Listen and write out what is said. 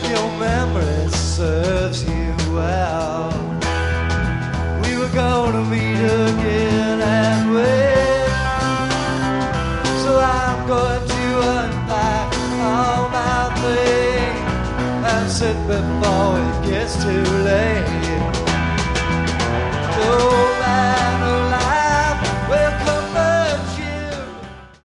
your memory serves you well. We were gonna meet again and wait, so I'm going to unpack all my things and sit before it gets too late.